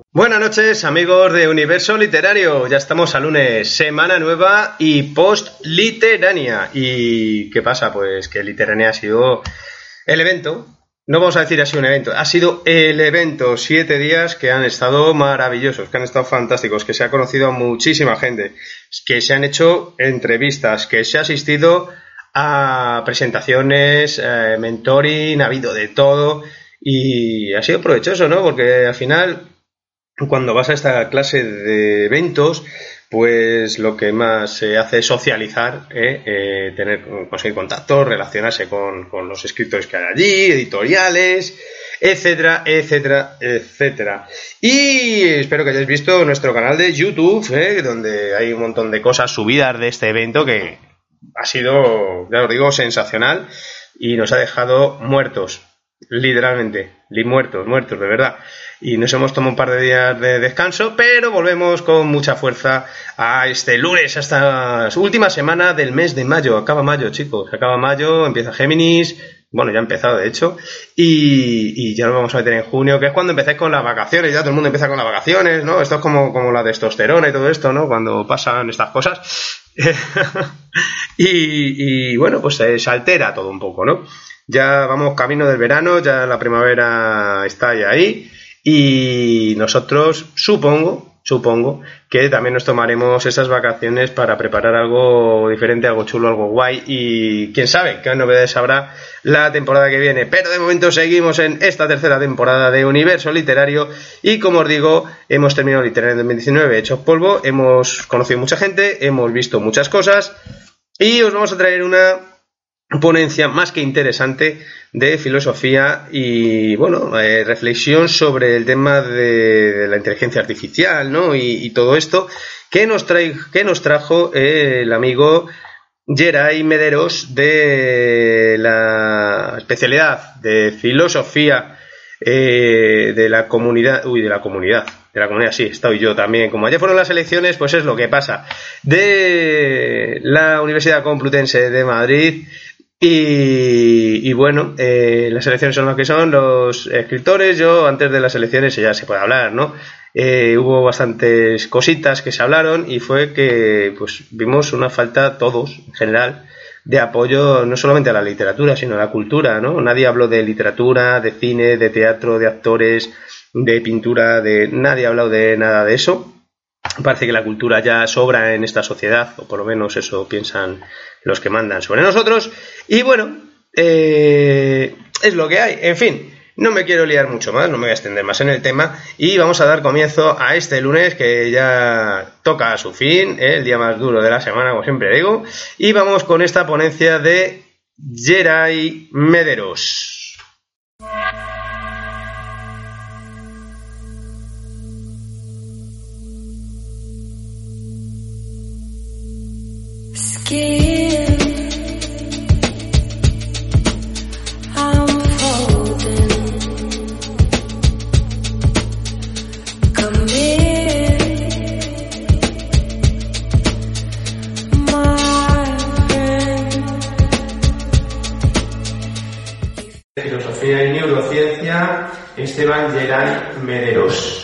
Buenas noches, amigos de Universo Literario. Ya estamos a lunes, semana nueva y post-literania. ¿Y qué pasa? Pues que Literania ha sido el evento. No vamos a decir ha sido un evento, ha sido el evento. 7 días que han estado maravillosos, que han estado fantásticos, que se ha conocido a muchísima gente, que se han hecho entrevistas, que se ha asistido a presentaciones, mentoring, ha habido de todo y ha sido provechoso, ¿no? Porque al final, cuando vas a esta clase de eventos, pues lo que más se hace es socializar, conseguir contactos, relacionarse con los escritores que hay allí, editoriales, etcétera, etcétera, etcétera. Y espero que hayáis visto nuestro canal de YouTube, donde hay un montón de cosas subidas de este evento que ha sido, ya os digo, sensacional y nos ha dejado muertos, literalmente, muertos, de verdad. Y nos hemos tomado un par de días de descanso, pero volvemos con mucha fuerza a este lunes, a esta última semana del mes de mayo. Acaba mayo, chicos, acaba mayo, empieza Géminis, bueno, ya ha empezado de hecho, y ya nos vamos a meter en junio, que es cuando empezáis con las vacaciones, ya todo el mundo empieza con las vacaciones, ¿no? Esto es como la testosterona y todo esto, ¿no? Cuando pasan estas cosas. y bueno, pues se altera todo un poco, ¿no? Ya vamos camino del verano, ya la primavera está ya ahí. Y nosotros supongo que también nos tomaremos esas vacaciones para preparar algo diferente, algo chulo, algo guay y quién sabe qué novedades habrá la temporada que viene. Pero de momento seguimos en esta tercera temporada de Universo Literario y como os digo, hemos terminado Literario en 2019 hechos polvo, hemos conocido mucha gente, hemos visto muchas cosas y os vamos a traer una ponencia más que interesante de filosofía y bueno, reflexión sobre el tema de la inteligencia artificial, ¿no? Y todo esto que nos trajo el amigo Geray Mederos de la especialidad de filosofía de la comunidad, sí, he estado yo también. Como ayer fueron las elecciones, pues es lo que pasa, de la Universidad Complutense de Madrid. Y bueno, las elecciones son lo que son, los escritores, yo antes de las elecciones ya se puede hablar, ¿no? Hubo bastantes cositas que se hablaron y fue que pues vimos una falta todos, en general, de apoyo no solamente a la literatura, sino a la cultura, ¿no? Nadie habló de literatura, de cine, de teatro, de actores, de pintura, nadie ha hablado de nada de eso. Parece que la cultura ya sobra en esta sociedad, o por lo menos eso piensan los que mandan sobre nosotros. Y bueno, es lo que hay. En fin, no me quiero liar mucho más, no me voy a extender más en el tema. Y vamos a dar comienzo a este lunes que ya toca a su fin, el día más duro de la semana, como siempre digo. Y vamos con esta ponencia de Geray Mederos. Filosofía y neurociencia, Esteban Geray Mederos.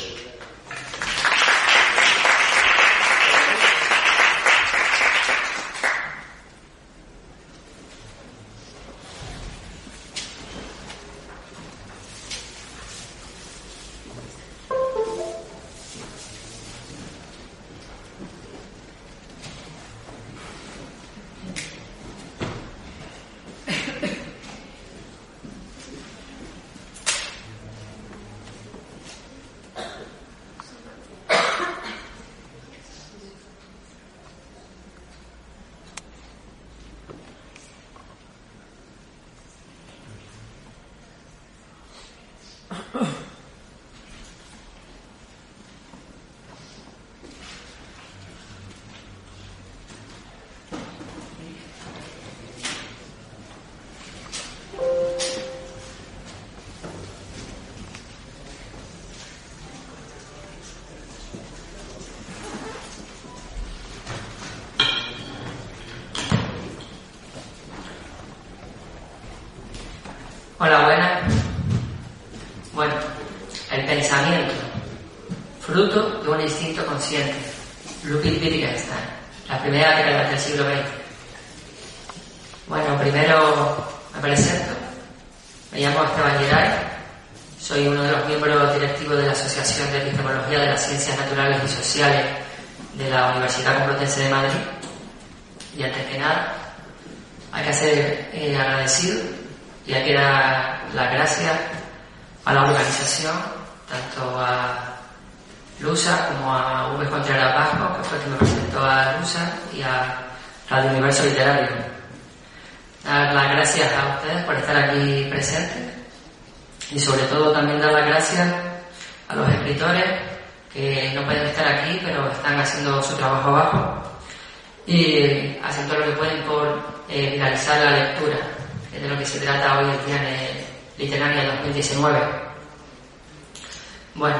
Hola, buenas. Bueno, el pensamiento fruto de un instinto consciente. Ludwig Wittgenstein, la primera década del siglo XX. Bueno, primero me presento. Me llamo Esteban Geray. Soy uno de los miembros directivos de la Asociación de Epistemología de las Ciencias Naturales y Sociales de la Universidad Complutense de Madrid. Y antes que nada, hay que ser agradecido y hay que dar las gracias a la organización, tanto a LUSA como a V. Contreras Vasco, que fue quien me presentó a LUSA, y a Radio Universo Literario. Dar las gracias a ustedes por estar aquí presentes y sobre todo también dar las gracias a los escritores que no pueden estar aquí pero están haciendo su trabajo abajo y hacen todo lo que pueden por viralizar la lectura, que es de lo que se trata hoy el día en Literaria 2019. Bueno,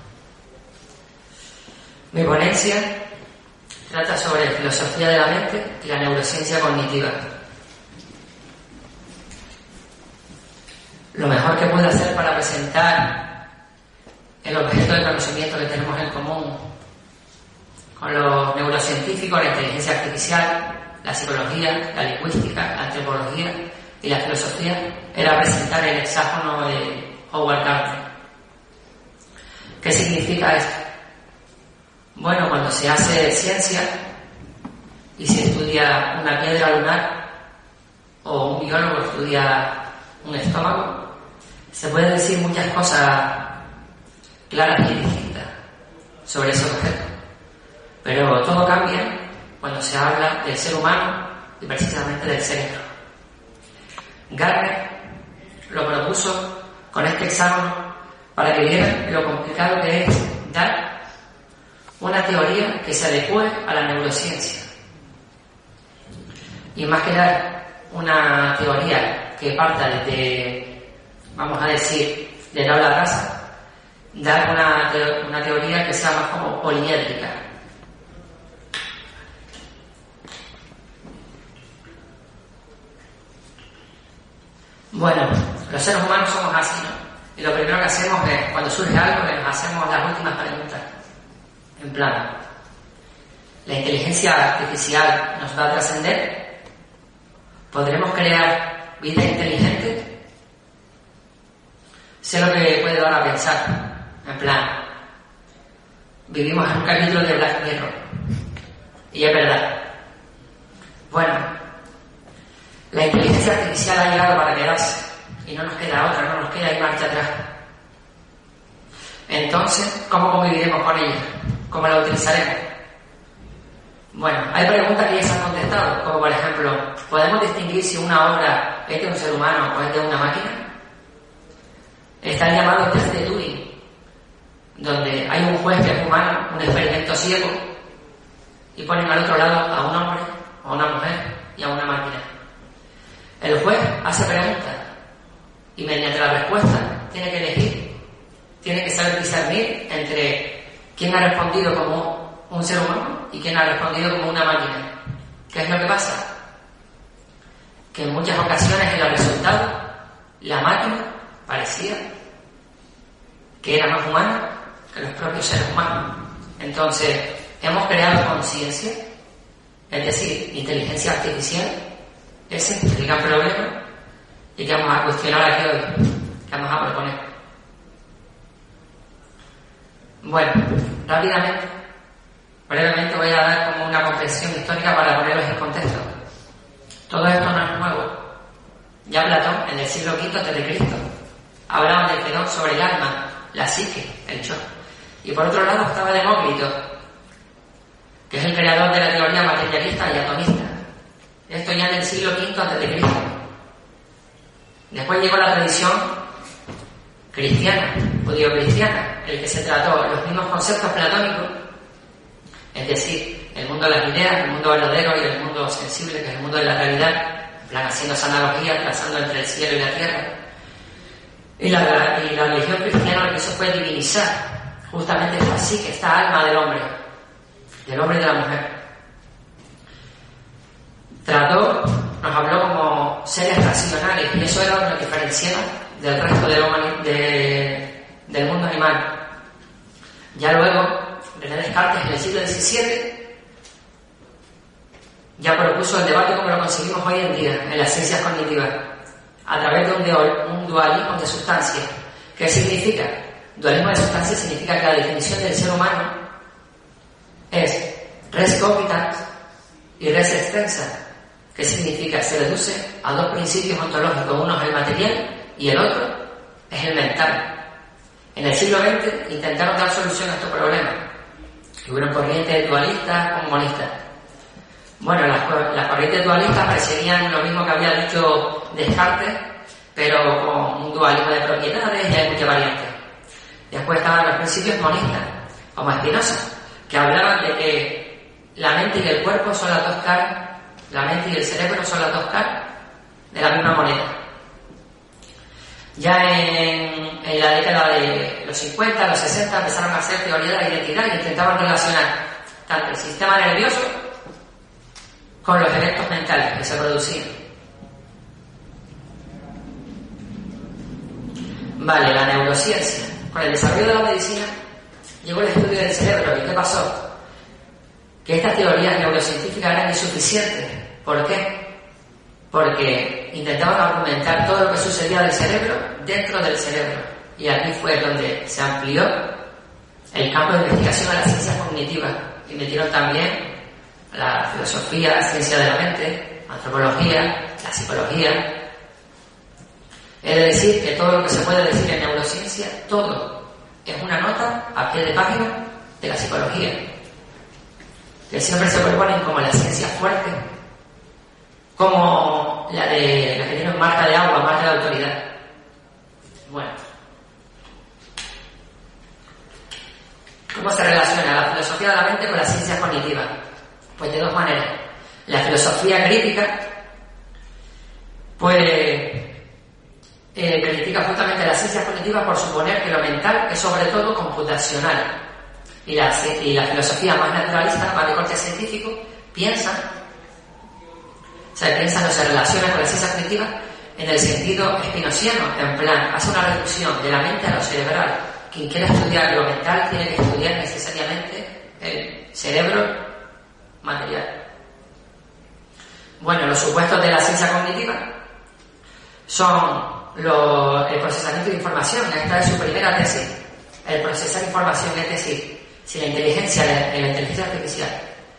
mi ponencia trata sobre filosofía de la mente y la neurociencia cognitiva. Lo mejor que puedo hacer para presentar el objeto de conocimiento que tenemos en común con los neurocientíficos, la inteligencia artificial, la psicología, la lingüística, la antropología y la filosofía era presentar el hexágono de Howard Gardner. ¿Qué significa esto? Bueno, cuando se hace ciencia y se estudia una piedra lunar o un biólogo estudia un estómago, se pueden decir muchas cosas claras y distintas sobre ese objeto, pero todo cambia cuando se habla del ser humano y precisamente del cerebro. Gardner lo propuso con este hexágono para que vieran lo complicado que es dar una teoría que se adecue a la neurociencia. Y más que dar una teoría que parta desde, vamos a decir, del habla rasa, dar una teoría que sea más como poliédrica. Bueno, los seres humanos somos así, ¿no? Y lo primero que hacemos es, cuando surge algo, que nos hacemos las últimas preguntas. En plan, ¿la inteligencia artificial nos va a trascender? ¿Podremos crear vida inteligente? Sé lo que puede dar a pensar. En plan, vivimos en un capítulo de Black Mirror. Y es verdad. Bueno, la inteligencia artificial ha llegado para quedarse. Y no nos queda otra, no nos queda ir marcha atrás. Entonces, ¿cómo conviviremos con ella? ¿Cómo la utilizaremos? Bueno, hay preguntas que ya se han contestado, como por ejemplo, ¿podemos distinguir si una obra es de un ser humano o es de una máquina? Está el llamado test de Turing, donde hay un juez que es humano, un experimento ciego, y ponen al otro lado a un hombre, a una mujer y a una máquina. El juez hace preguntas y mediante la respuesta tiene que elegir, tiene que saber discernir entre quién ha respondido como un ser humano y quién ha respondido como una máquina. ¿Qué es lo que pasa? Que en muchas ocasiones en el resultado la máquina parecía que era más humana que los propios seres humanos. Entonces, hemos creado conciencia, es decir, inteligencia artificial, ese es el gran problema y que vamos a cuestionar aquí hoy, que vamos a proponer. Bueno, rápidamente, brevemente voy a dar como una comprensión histórica para ponerlos en contexto. Todo esto no es nuevo. Ya Platón, en el siglo V a.C., hablaba del Fedón sobre el alma, la psique, el yo. Y por otro lado estaba Demócrito, que es el creador de la teoría materialista y atomista. Esto ya en el siglo V a.C. Después llegó la tradición cristiana, judío-cristiana, el que se trató los mismos conceptos platónicos, es decir, el mundo de las ideas, el mundo verdadero y el mundo sensible, que es el mundo de la realidad, en plan haciendo esa analogía, trazando entre el cielo y la tierra. Y la religión cristiana lo que hizo fue divinizar justamente esta psique, esta alma del hombre y de la mujer. Trató, nos habló como seres racionales, y eso era lo que nos diferenciaba del resto del mundo animal. Ya luego, René Descartes en el siglo XVII ya propuso el debate como lo conseguimos hoy en día en las ciencias cognitivas, a través de un dualismo de sustancia. ¿Qué significa? Dualismo de sustancia significa que la definición del ser humano es res cogitans y res extensa. ¿Qué significa? Se reduce a dos principios ontológicos, uno es el material y el otro es el mental. En el siglo XX intentaron dar solución a estos problemas. Hubieron corrientes dualistas o monistas. Bueno, las corrientes dualistas perseguían lo mismo que había dicho Descartes, pero con un dualismo de propiedades y hay muchas variantes. Después estaban los principios monistas, como Spinoza, que hablaban de que la mente y el cuerpo son las dos caras, la mente y el cerebro son las dos caras de la misma moneda. Ya en la década de los 50, los 60 empezaron a hacer teoría de la identidad y intentaban relacionar tanto el sistema nervioso con los efectos mentales que se producían. Vale, la neurociencia. Con el desarrollo de la medicina llegó el estudio del cerebro. ¿Y qué pasó? Que estas teorías neurocientíficas eran insuficientes. ¿Por qué? Porque intentaban argumentar todo lo que sucedía del cerebro dentro del cerebro. Y aquí fue donde se amplió el campo de investigación a las ciencias cognitivas. Y metieron también la filosofía, la ciencia de la mente, la antropología, la psicología. Es decir, que todo lo que se puede decir en neurociencia, todo es una nota a pie de página de la psicología, que siempre se proponen como la ciencia fuerte, como la que tiene marca de agua, marca de autoridad. Bueno, ¿cómo se relaciona la filosofía de la mente con las ciencias cognitivas? Pues de dos maneras. La filosofía crítica, pues critica justamente las ciencias cognitivas por suponer que lo mental es sobre todo computacional. Y la filosofía más naturalista, más de corte científico, piensa no se relaciona con las ciencias cognitivas en el sentido spinoziano, en plan, hace una reducción de la mente a lo cerebral. Quien quiera estudiar lo mental tiene que estudiar necesariamente el cerebro material. Bueno, los supuestos de la ciencia cognitiva son el procesamiento de información. Esta es su primera tesis, el procesar información, es decir, si la inteligencia artificial,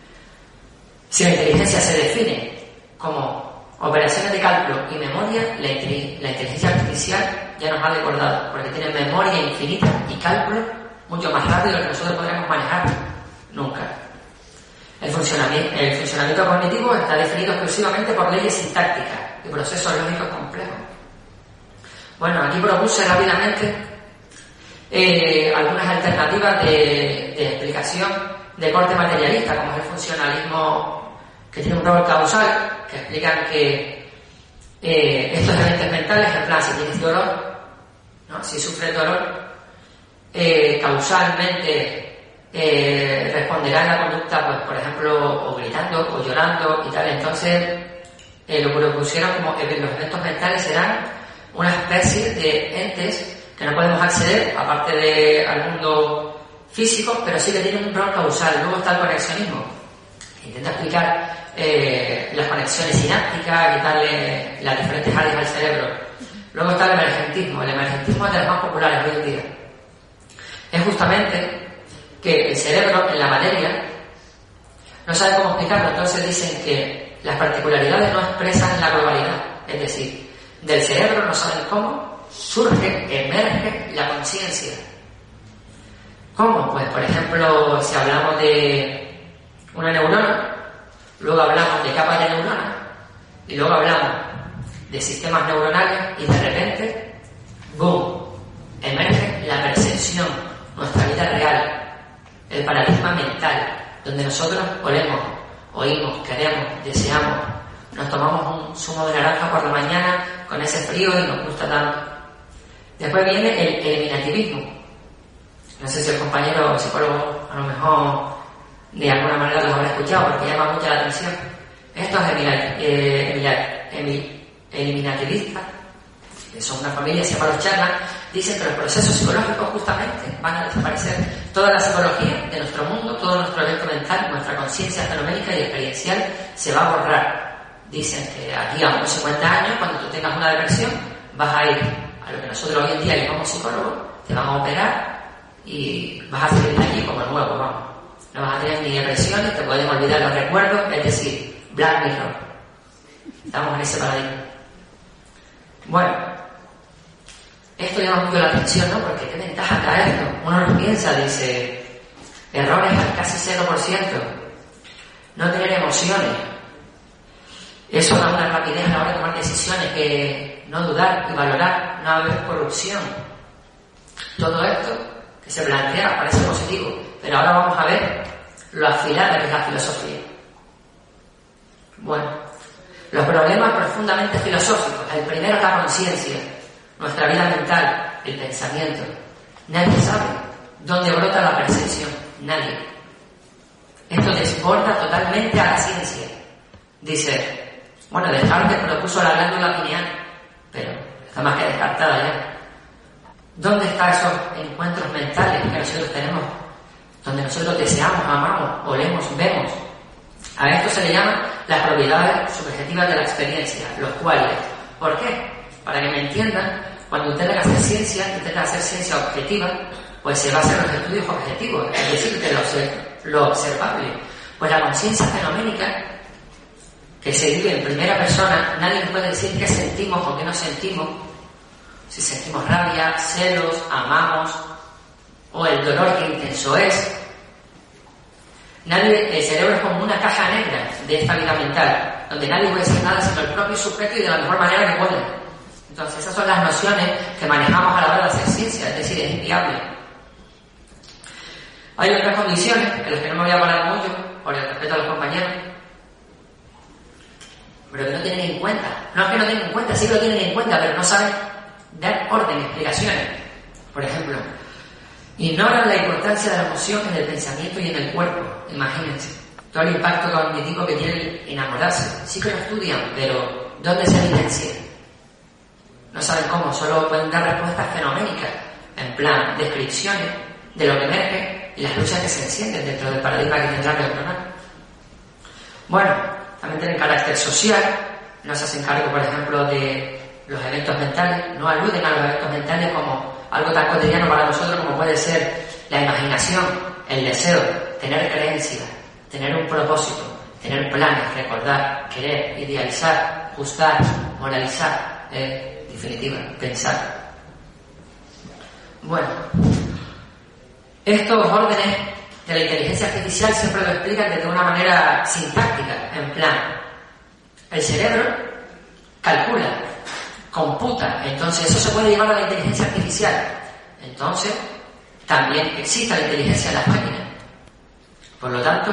si la inteligencia se define como operaciones de cálculo y memoria, la inteligencia artificial ya nos ha recordado, porque tiene memoria infinita y cálculo mucho más rápido de lo que nosotros podremos manejar nunca. El funcionamiento cognitivo está definido exclusivamente por leyes sintácticas y procesos lógicos complejos. Bueno, aquí propuse rápidamente algunas alternativas de explicación de corte materialista, como es el funcionalismo, que tiene un rol causal, que explican que estos eventos mentales, en plan, si tienes dolor, ¿no? Si sufres dolor, causalmente responderá en la conducta, pues por ejemplo, o gritando o llorando y tal. Entonces lo que propusieron como que los eventos mentales serán una especie de entes que no podemos acceder, aparte al mundo físico, pero sí que tienen un rol causal. Luego está el conexionismo, que intenta explicar las conexiones sinápticas y darle las diferentes áreas al cerebro. Luego está el emergentismo es de los más populares hoy en día. Es justamente que el cerebro en la materia no sabe cómo explicarlo, entonces dicen que las particularidades no expresan la globalidad, es decir, del cerebro no saben cómo emerge la conciencia. ¿Cómo? Pues por ejemplo, si hablamos de una neurona, luego hablamos de capas de neuronas y luego hablamos de sistemas neuronales y de repente, ¡boom!, emerge la percepción, nuestra vida real, el paradigma mental, donde nosotros olemos, oímos, queremos, deseamos, nos tomamos un zumo de naranja por la mañana con ese frío y nos gusta tanto. Después viene el eliminativismo. No sé si el compañero psicólogo a lo mejor de alguna manera lo habrá escuchado porque llama mucho la atención. Estos eliminativistas, que son una familia, se llama los Charlas, dicen que los procesos psicológicos justamente van a desaparecer Toda la psicología de nuestro mundo, todo nuestro evento mental, nuestra conciencia fenoménica y experiencial se va a borrar. Dicen que aquí a unos 50 años, cuando tú tengas una depresión, vas a ir a lo que nosotros hoy en día llamamos psicólogos, te van a operar y vas a salir de allí como nuevo, vamos. No vas a tener ni depresiones, te pueden olvidar los recuerdos, es decir, Black Mirror. Estamos en ese paradigma. Bueno, esto llama mucho la atención, ¿no? Porque qué ventaja trae esto. Uno lo piensa, dice, errores al casi 0%, no tener emociones. Eso da una rapidez a la hora de tomar decisiones, que no dudar y valorar, no haber corrupción. Todo esto que se plantea parece positivo, pero ahora vamos a ver lo afilada que es la filosofía. Bueno, los problemas profundamente filosóficos. El primero es la conciencia, nuestra vida mental, el pensamiento. Nadie sabe dónde brota la percepción, nadie. Esto desborda totalmente a la ciencia. Dice, bueno, Descartes propuso la glándula pineal, pero está más que descartada ya. ¿Dónde están esos encuentros mentales que nosotros tenemos? Donde nosotros deseamos, amamos, olemos, vemos. A esto se le llaman las propiedades subjetivas de la experiencia, los cuales. ¿Por qué? Para que me entiendan, cuando usted tenga que hacer ciencia, usted tenga que hacer ciencia objetiva, pues se basa en los estudios objetivos, es decir, de lo observable. Pues la conciencia fenoménica, que se vive en primera persona, nadie nos puede decir qué sentimos o qué no sentimos, si sentimos rabia, celos, amamos, o el dolor que intenso es. El cerebro es como una caja negra de esta vida mental, donde nadie puede decir nada sino el propio sujeto y de la mejor manera que puede. Entonces esas son las nociones que manejamos a la hora de hacer ciencia, es decir, es inviable. Hay otras condiciones en las que no me voy a parar mucho, por el respeto a los compañeros, pero que no tienen en cuenta. No es que no tengan en cuenta, sí que lo tienen en cuenta, pero no saben dar orden, explicaciones. Por ejemplo, ignoran la importancia de la emoción en el pensamiento y en el cuerpo. Imagínense, todo el impacto cognitivo que tiene el enamorarse. Sí que lo estudian, pero ¿dónde se evidencia? No saben cómo, solo pueden dar respuestas fenoménicas, en plan, descripciones de lo que emerge y las luces que se encienden dentro del paradigma que tendrá neuronal. Bueno, también tienen carácter social, no se hacen cargo, por ejemplo, de los eventos mentales, no aluden a los eventos mentales como algo tan cotidiano para nosotros como puede ser la imaginación, el deseo, tener creencias, tener un propósito, tener planes, recordar, querer, idealizar, juzgar, moralizar, definitiva, pensar. Bueno, estos órdenes de la inteligencia artificial siempre lo explican de una manera sintáctica, en plan, el cerebro calcula, computa, entonces eso se puede llevar a la inteligencia artificial. Entonces, también existe la inteligencia en las máquinas. Por lo tanto,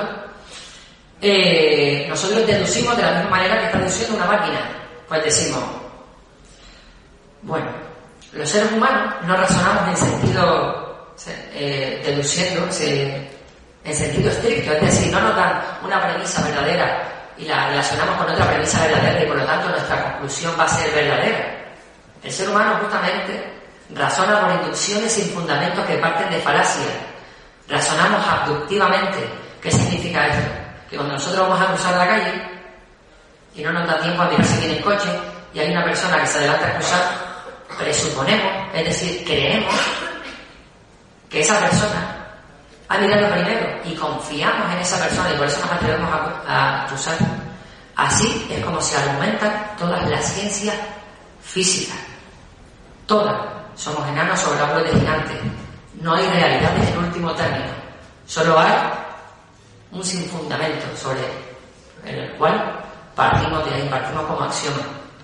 nosotros deducimos de la misma manera que está deduciendo una máquina. Pues decimos, bueno, los seres humanos no razonamos en sentido deduciendo en sentido estricto, es decir, no nos dan una premisa verdadera y la relacionamos con otra premisa verdadera y por lo tanto nuestra conclusión va a ser verdadera. El ser humano justamente razona por inducciones sin fundamentos que parten de falacias. Razonamos abductivamente. ¿Qué significa esto? Que cuando nosotros vamos a cruzar la calle y no nos da tiempo a mirar si viene el coche y hay una persona que se adelanta a cruzar, presuponemos, es decir, creemos que esa persona ha mirado primero y confiamos en esa persona y por eso nos atrevemos a cruzar. Así es como se argumentan todas las ciencias físicas. Todas. Somos enanos sobre abuelos de gigantes. No hay realidades en último término. Solo hay un sin fundamento sobre el cual partimos de ahí, partimos como axioma.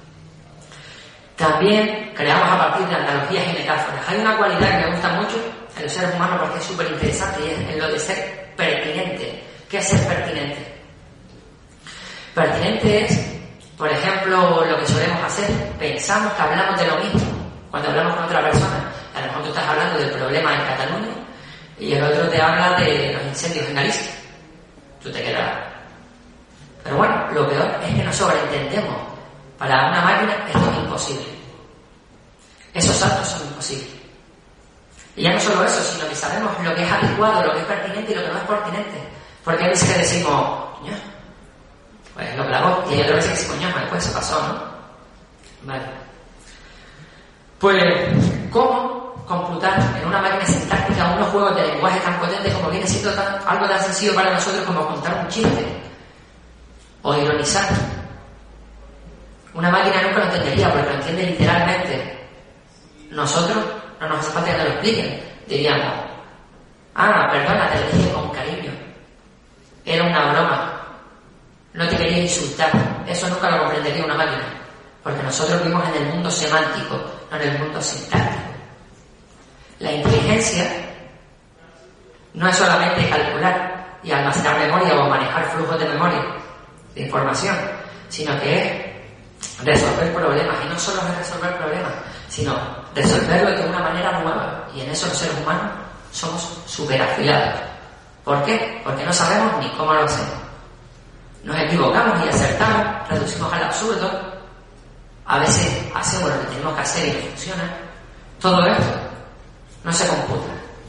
También creamos a partir de analogías y metáforas. Hay una cualidad que me gusta mucho en los seres humanos porque es súper interesante y es lo de ser pertinente. ¿Qué es ser pertinente? Pertinente es, por ejemplo, lo que solemos hacer. Pensamos que hablamos de lo mismo cuando hablamos con otra persona. A lo mejor tú estás hablando del problema en Cataluña y el otro te habla de los incendios en Galicia. Tú te quedas. Pero bueno, lo peor es que nos sobreentendemos. Para una máquina esto es imposible. Esos saltos son imposibles. Y ya no solo eso, sino que sabemos lo que es adecuado, lo que es pertinente y lo que no es pertinente. Porque hay veces que decimos, coño, pues lo clavo, y hay otras veces que decimos, coño, pues se pasó, ¿no? Vale. Pues, ¿cómo computar en una máquina sintáctica unos juegos de lenguaje tan potentes como viene siendo algo tan sencillo para nosotros como contar un chiste o ironizar? Una máquina nunca lo entendería porque lo entiende literalmente. Nosotros no nos hace falta que nos lo expliquen. Diríamos, perdona, te lo dije con cariño. Era una broma. No te quería insultar. Eso nunca lo comprendería una máquina. Porque nosotros vivimos en el mundo semántico, no en el mundo sintáctico. La inteligencia no es solamente calcular y almacenar memoria o manejar flujos de memoria, de información, sino que es resolver problemas. Y no solo es resolver problemas, sino resolverlo de una manera nueva. Y en eso los seres humanos somos superafilados. ¿Por qué? Porque no sabemos ni cómo lo hacemos. Nos equivocamos y acertamos, reducimos al absurdo. A veces hacemos lo que tenemos que hacer y no funciona. Todo esto no se computa.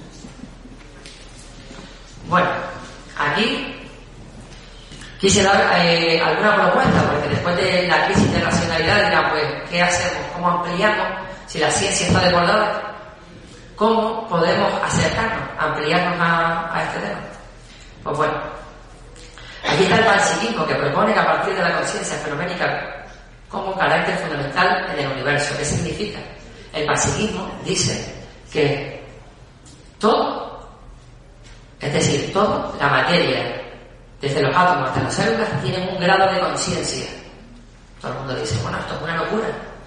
Bueno, aquí quise dar alguna propuesta, porque después de la crisis de racionalidad dirán, pues, ¿qué hacemos? ¿Cómo ampliamos? Si la ciencia está desbordada, ¿cómo podemos acercarnos, ampliarnos a este tema? Pues bueno, aquí está el panpsiquismo, que propone que a partir de la conciencia fenoménica como carácter fundamental en el universo. ¿Qué significa? El panpsiquismo dice que todo, es decir, toda la materia, desde los átomos hasta las células, tienen un grado de conciencia. Todo el mundo dice, bueno, esto es una locura.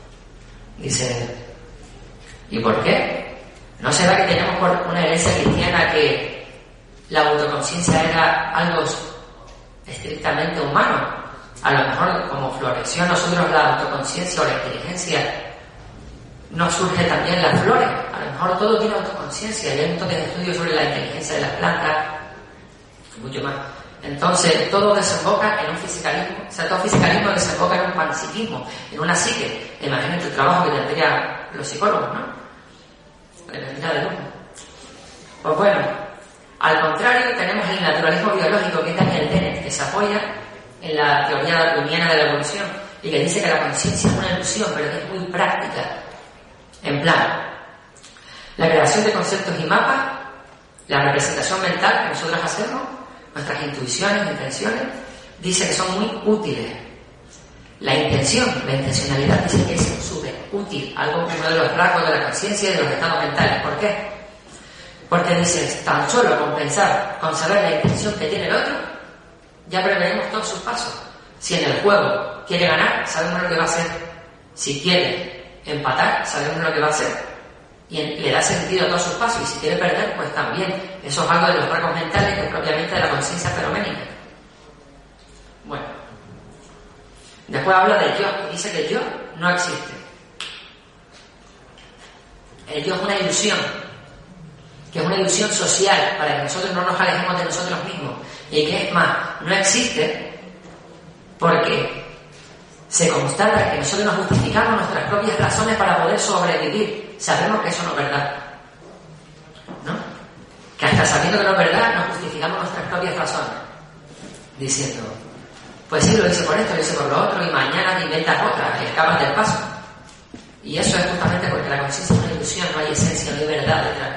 Dice, ¿y por qué? ¿No será que tenemos por una herencia cristiana que la autoconciencia era algo estrictamente humano? A lo mejor, como floreció en nosotros la autoconciencia o la inteligencia, nos surge también las flores. A lo mejor todo tiene autoconciencia. Hay un montón de estudios sobre la inteligencia de las plantas, mucho más. Entonces, todo desemboca en un fisicalismo. O sea, todo fisicalismo desemboca en un panpsiquismo, en una psique. Imagínate el trabajo que tendrían los psicólogos, ¿no? En la vida del mundo. Pues bueno, al contrario, tenemos el naturalismo biológico, que es Daniel Dennett, que se apoya en la teoría darwiniana de la evolución y que dice que la conciencia es una ilusión, pero que es muy práctica. En plan, la creación de conceptos y mapas, la representación mental que nosotros hacemos, nuestras intuiciones, intenciones, dice que son muy útiles. La intención, la intencionalidad, dice que es súper útil, uno de los rasgos de la conciencia y de los estados mentales. ¿Por qué? Porque dice, tan solo con pensar, con saber la intención que tiene el otro, ya preveremos todos sus pasos. Si en el juego quiere ganar, sabemos lo que va a hacer. Si quiere empatar, sabemos lo que va a hacer. Y le da sentido a todos sus pasos. Y si quiere perder, pues también. Eso es algo de los rasgos mentales, que es propiamente de la conciencia fenoménica. Bueno. Después habla del yo, y dice que el yo no existe. El yo es una ilusión, que es una ilusión social, para que nosotros no nos alejemos de nosotros mismos. Y que es más, no existe porque se constata que nosotros nos justificamos nuestras propias razones para poder sobrevivir. Sabemos que eso no es verdad, ¿no? Que hasta sabiendo que no es verdad, nos justificamos nuestras propias razones, diciendo, pues sí, lo hice por esto, lo hice por lo otro, y mañana te inventas otra, y escapas del paso. Y eso es justamente porque la conciencia es una ilusión, no hay esencia, no hay verdad detrás.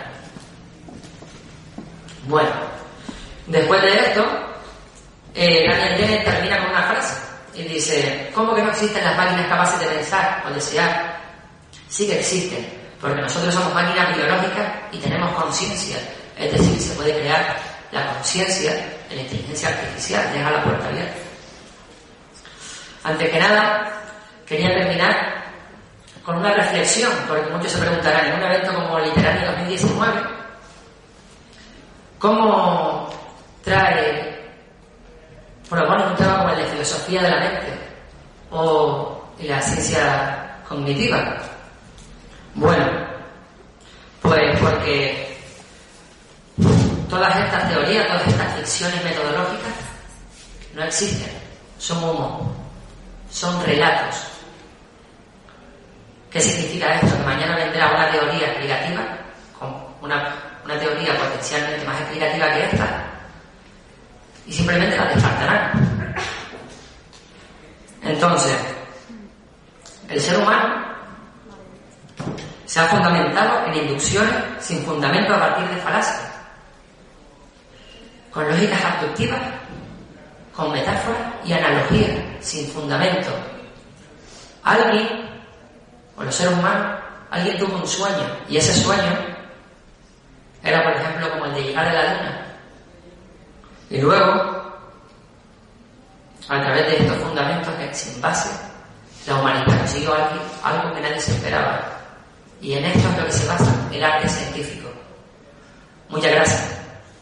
Bueno, después de esto, Daniel Dennett termina con una frase y dice, ¿cómo que no existen las máquinas capaces de pensar o desear? Sí que existen, porque nosotros somos máquinas biológicas y tenemos conciencia, es decir, se puede crear la conciencia en la inteligencia artificial, deja la puerta abierta. Antes que nada, quería terminar con una reflexión, porque muchos se preguntarán, en un evento como Literario 2019, ¿cómo propone un tema como el de filosofía de la mente o la ciencia cognitiva? Bueno, pues porque todas estas teorías, todas estas ficciones metodológicas no existen, son humo, son relatos. ¿Qué significa esto? Que mañana vendrá una teoría explicativa una teoría potencialmente más explicativa que esta y simplemente la descartarán. Entonces, el ser humano se ha fundamentado en inducciones sin fundamento a partir de falacias, con lógicas abductivas, con metáforas y analogías sin fundamento. Alguien, o los seres humanos, alguien tuvo un sueño, y ese sueño era, por ejemplo, como el de llegar a la luna. Y luego, a través de estos fundamentos sin base, la humanidad consiguió algo que nadie se esperaba. Y en esto es lo que se basa el arte científico. Muchas gracias.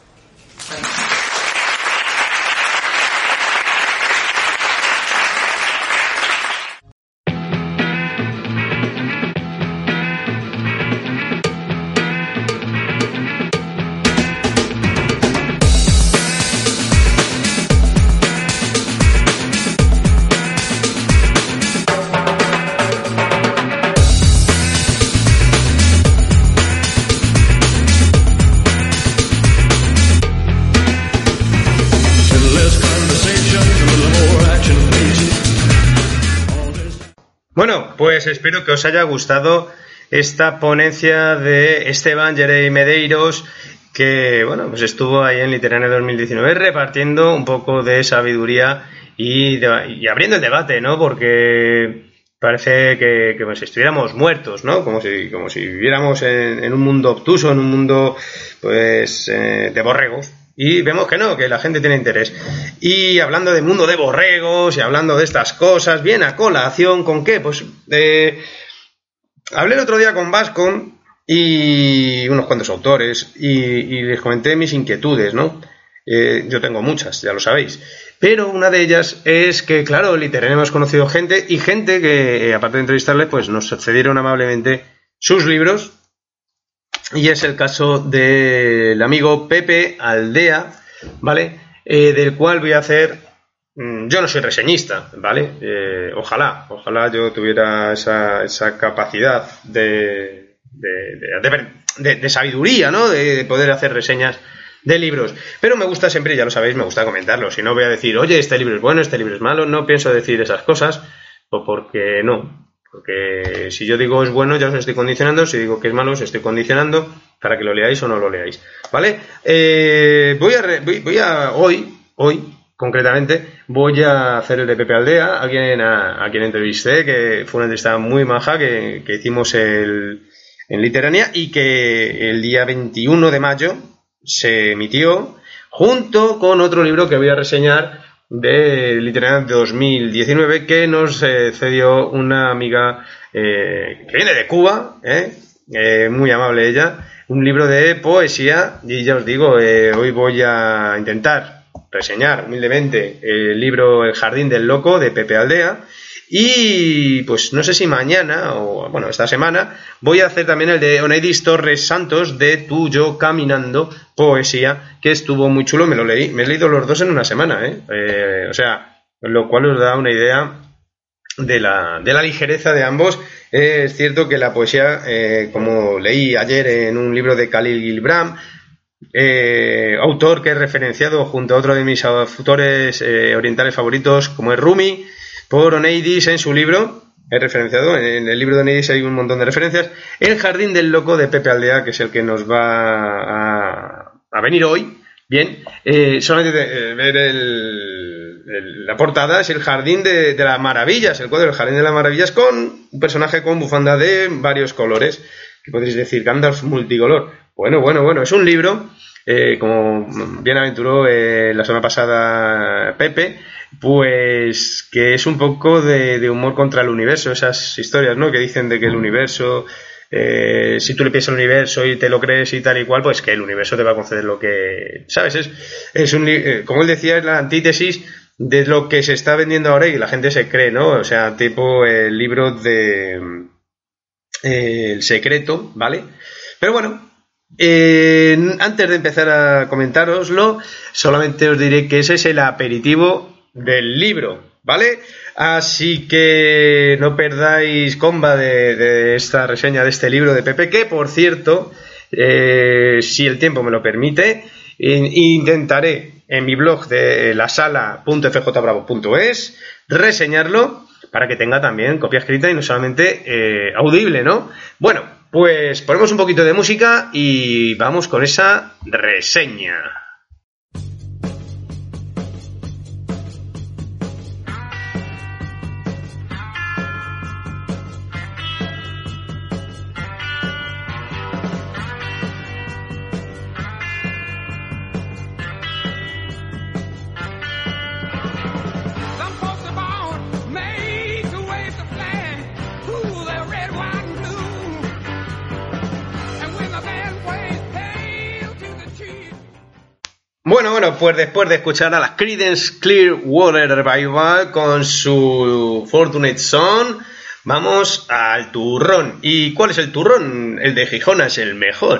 Bueno, pues espero que os haya gustado esta ponencia de Esteban Llerey Medeiros, que bueno, pues estuvo ahí en Literania 2019 repartiendo un poco de sabiduría y abriendo el debate, ¿no? Porque parece que pues, estuviéramos muertos, ¿no? Como si viviéramos en un mundo obtuso, en un mundo pues de borregos. Y vemos que no, que la gente tiene interés. Y hablando de mundo de borregos y hablando de estas cosas, viene a colación ¿con qué? Pues hablé el otro día con Bascom y unos cuantos autores y les comenté mis inquietudes, ¿no? Yo tengo muchas, ya lo sabéis. Pero una de ellas es que, claro, en Literania hemos conocido gente que, aparte de entrevistarles, pues nos cedieron amablemente sus libros. Y es el caso del amigo Pepe Aldea, ¿vale? Del cual voy a hacer... Yo no soy reseñista, ¿vale? Ojalá yo tuviera esa capacidad de sabiduría, ¿no? De poder hacer reseñas de libros. Pero me gusta siempre, ya lo sabéis, me gusta comentarlo. Si no voy a decir, oye, este libro es bueno, este libro es malo, no pienso decir esas cosas, pues porque no. Porque si yo digo es bueno, ya os estoy condicionando. Si digo que es malo, os estoy condicionando para que lo leáis o no lo leáis, ¿vale? Hoy, concretamente, voy a hacer el de Pepe Aldea, a quien entrevisté, que fue una entrevista muy maja que hicimos en Literania y que el día 21 de mayo se emitió junto con otro libro que voy a reseñar de Literania 2019 que nos cedió una amiga que viene de Cuba, muy amable ella, un libro de poesía. Y ya os digo, hoy voy a intentar reseñar humildemente el libro El Jardín del Loco de Pepe Aldea. Y pues no sé si mañana o bueno, esta semana voy a hacer también el de Oneidis Torres Santos de Tú, Yo, Caminando, poesía, que estuvo muy chulo, me he leído los dos en una semana, o sea, lo cual os da una idea de la ligereza de ambos. Es cierto que la poesía, como leí ayer en un libro de Khalil Gibran, autor que he referenciado junto a otro de mis autores orientales favoritos, como es Rumi, por Oneidis en su libro, he referenciado, en el libro de Oneidis hay un montón de referencias. El Jardín del Loco de Pepe Aldea, que es el que nos va a venir hoy. Bien, solamente ver la portada, es el Jardín de las Maravillas, el cuadro del Jardín de las Maravillas, con un personaje con bufanda de varios colores, que podréis decir Gandalf multicolor. Bueno, es un libro, como bien aventuró la semana pasada Pepe, pues que es un poco de humor contra el universo, esas historias, ¿no? Que dicen de que el universo, si tú le piensas al universo y te lo crees y tal y cual, pues que el universo te va a conceder lo que, ¿sabes? Es como él decía, es la antítesis de lo que se está vendiendo ahora y la gente se cree, ¿no? O sea, tipo el libro de El Secreto, ¿vale? Pero bueno, antes de empezar a comentároslo, solamente os diré que ese es el aperitivo del libro, ¿vale? Así que no perdáis comba de esta reseña de este libro de Pepe, que por cierto si el tiempo me lo permite. Intentaré en mi blog de lasala.fjbravo.es reseñarlo para que tenga también copia escrita y no solamente audible, ¿no? Bueno, pues ponemos un poquito de música y vamos con esa reseña. Bueno, pues después de escuchar a las Creedence Clearwater Revival con su Fortunate Son, vamos al turrón. ¿Y cuál es el turrón? El de Gijona es el mejor.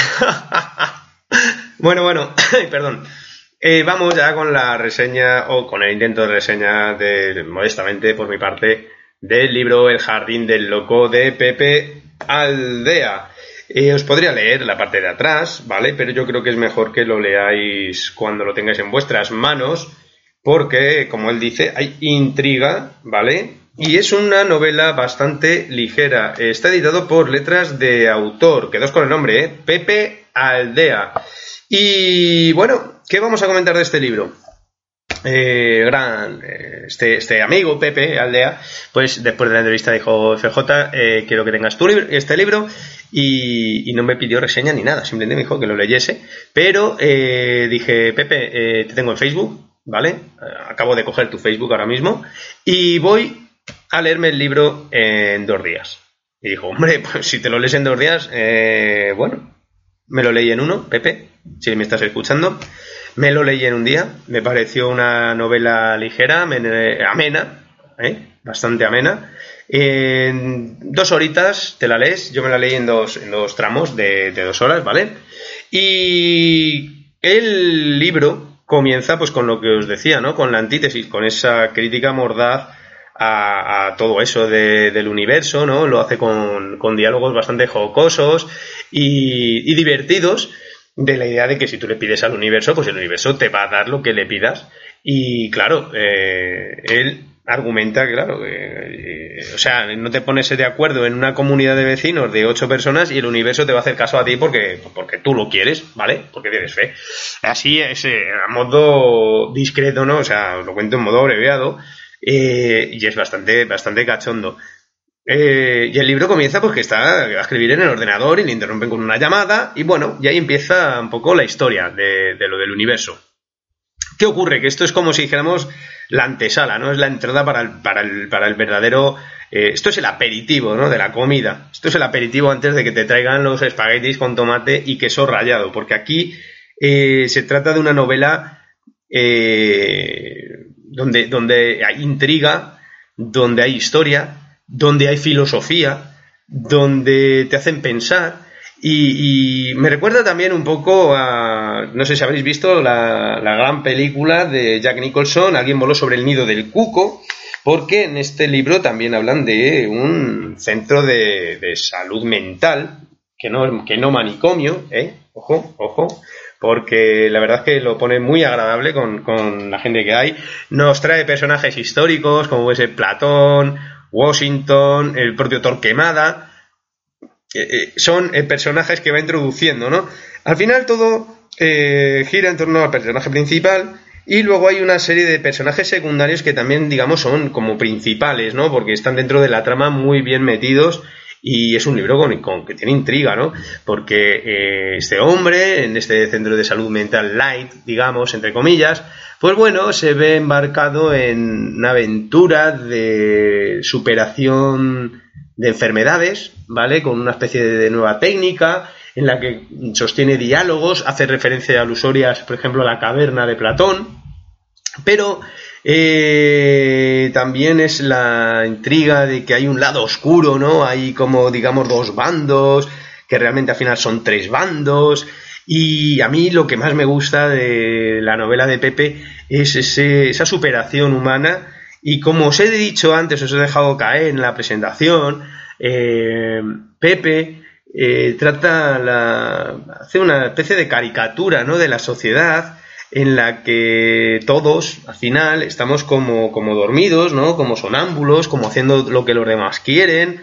Bueno, perdón. Vamos ya con la reseña, o con el intento de reseña, modestamente por mi parte, del libro El Jardín del Loco de Pepe Aldea. Os podría leer la parte de atrás, ¿vale? Pero yo creo que es mejor que lo leáis cuando lo tengáis en vuestras manos, porque, como él dice, hay intriga, ¿vale? Y es una novela bastante ligera. Está editado por Letras de Autor, quedaos con el nombre, Pepe Aldea. Y bueno, ¿qué vamos a comentar de este libro? Este amigo Pepe Aldea, pues después de la entrevista dijo: FJ, quiero que tengas este libro, y no me pidió reseña ni nada, simplemente me dijo que lo leyese, pero dije: Pepe, te tengo en Facebook, ¿vale? Acabo de coger tu Facebook ahora mismo y voy a leerme el libro en 2 días. Y dijo: hombre, pues si te lo lees en 2 días, bueno, me lo leí en 1, Pepe, si me estás escuchando. Me lo leí en un día, me pareció una novela ligera, amena, bastante amena. En 2 horitas te la lees, yo me la leí en dos tramos de 2 horas, ¿vale? Y el libro comienza pues con lo que os decía, ¿no? Con la antítesis, con esa crítica mordaz a todo eso del universo, ¿no? Lo hace con diálogos bastante jocosos y divertidos, de la idea de que si tú le pides al universo, pues el universo te va a dar lo que le pidas. Y claro, él argumenta, claro, o sea, no te pones de acuerdo en una comunidad de vecinos de 8 personas y el universo te va a hacer caso a ti porque tú lo quieres, ¿vale? Porque tienes fe. Así es, a modo discreto, ¿no? O sea, os lo cuento en modo abreviado, y es bastante cachondo. Y el libro comienza pues que está a escribir en el ordenador y le interrumpen con una llamada y bueno, y ahí empieza un poco la historia de lo del universo. ¿Qué ocurre? Que esto es como si dijéramos la antesala, ¿no? Es la entrada para el verdadero... esto es el aperitivo, ¿no? De la comida. Esto es el aperitivo antes de que te traigan los espaguetis con tomate y queso rallado, porque aquí se trata de una novela donde hay intriga, donde hay historia, donde hay filosofía, donde te hacen pensar y me recuerda también un poco a, no sé si habréis visto la gran película de Jack Nicholson, Alguien voló sobre el nido del cuco, porque en este libro también hablan de un centro de salud mental, que no manicomio, ojo, porque la verdad es que lo pone muy agradable con la gente que hay. Nos trae personajes históricos como ese Platón, Washington, el propio Torquemada, son personajes que va introduciendo, ¿no? Al final todo gira en torno al personaje principal y luego hay una serie de personajes secundarios que también, digamos, son como principales, ¿no? Porque están dentro de la trama muy bien metidos y es un libro con que tiene intriga, ¿no? Porque este hombre, en este centro de salud mental light, digamos, entre comillas, pues bueno, se ve embarcado en una aventura de superación de enfermedades, ¿vale? Con una especie de nueva técnica en la que sostiene diálogos, hace referencia alusorias, por ejemplo, a la caverna de Platón, pero también es la intriga de que hay un lado oscuro, ¿no? Hay como, digamos, 2 bandos, que realmente al final son 3 bandos. Y a mí lo que más me gusta de la novela de Pepe es esa superación humana. Y como os he dicho antes, os he dejado caer en la presentación, Pepe hace una especie de caricatura, ¿no?, de la sociedad en la que todos, al final, estamos como dormidos, ¿no?, como sonámbulos, como haciendo lo que los demás quieren.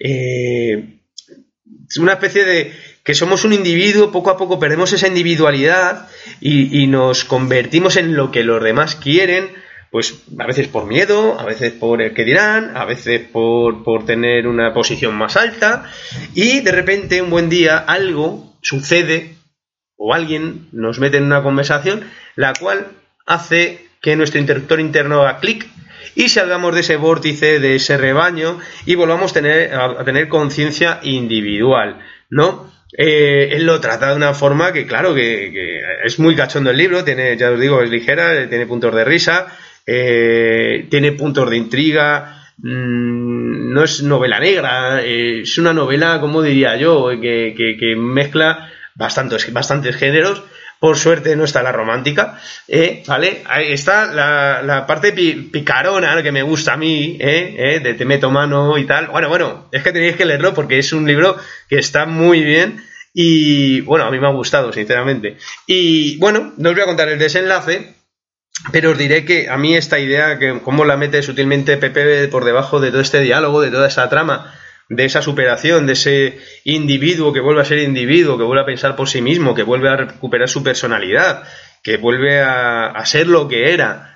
Es una especie de que somos un individuo, poco a poco perdemos esa individualidad y nos convertimos en lo que los demás quieren, pues a veces por miedo, a veces por el que dirán, a veces por tener una posición más alta, y de repente un buen día algo sucede o alguien nos mete en una conversación la cual hace que nuestro interruptor interno haga clic y salgamos de ese vórtice, de ese rebaño, y volvamos a tener conciencia individual, ¿no? Él lo trata de una forma que, claro, que es muy cachondo el libro, tiene, ya os digo, es ligera, tiene puntos de risa, tiene puntos de intriga, no es novela negra, es una novela, como diría yo, que mezcla bastantes géneros. Por suerte no está la romántica, ¿vale? Ahí está la parte picarona, ¿no?, que me gusta a mí, de te meto mano y tal. Bueno, es que tenéis que leerlo porque es un libro que está muy bien y, bueno, a mí me ha gustado, sinceramente. Y, bueno, no os voy a contar el desenlace, pero os diré que a mí esta idea, que cómo la mete sutilmente Pepe por debajo de todo este diálogo, de toda esa trama, de esa superación, de ese individuo que vuelve a ser individuo, que vuelve a pensar por sí mismo, que vuelve a recuperar su personalidad, que vuelve a ser lo que era.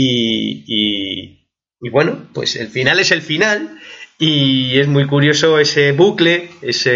Y bueno, pues el final es el final y es muy curioso ese bucle,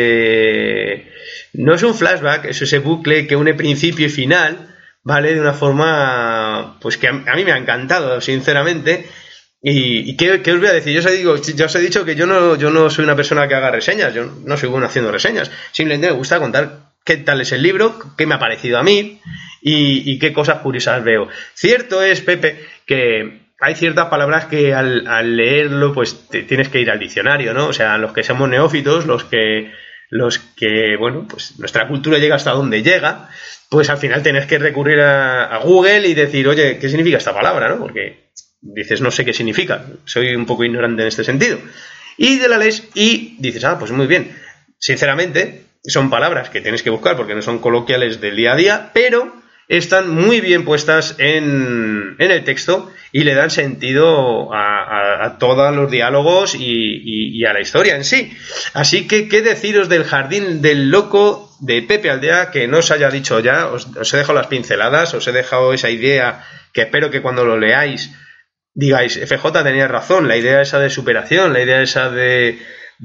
no es un flashback, es ese bucle que une principio y final, ¿vale? De una forma pues que a mí me ha encantado, sinceramente. ¿Y qué os voy a decir? Ya os he dicho que yo no soy una persona que haga reseñas, yo no soy bueno haciendo reseñas, simplemente me gusta contar qué tal es el libro, qué me ha parecido a mí y qué cosas curiosas veo. Cierto es, Pepe, que hay ciertas palabras que al leerlo pues tienes que ir al diccionario, ¿no? O sea, los que somos neófitos, los que bueno, pues nuestra cultura llega hasta donde llega, pues al final tenés que recurrir a Google y decir, oye, ¿qué significa esta palabra?, ¿no? Porque dices, no sé qué significa, soy un poco ignorante en este sentido. Y de la lees y dices, pues muy bien. Sinceramente, son palabras que tienes que buscar porque no son coloquiales del día a día, pero están muy bien puestas en el texto y le dan sentido a todos los diálogos y a la historia en sí. Así que, ¿qué deciros del Jardín del Loco de Pepe Aldea que no os haya dicho ya? Os he dejado las pinceladas, os he dejado esa idea que espero que cuando lo leáis digáis, FJ tenía razón, la idea esa de superación, la idea esa de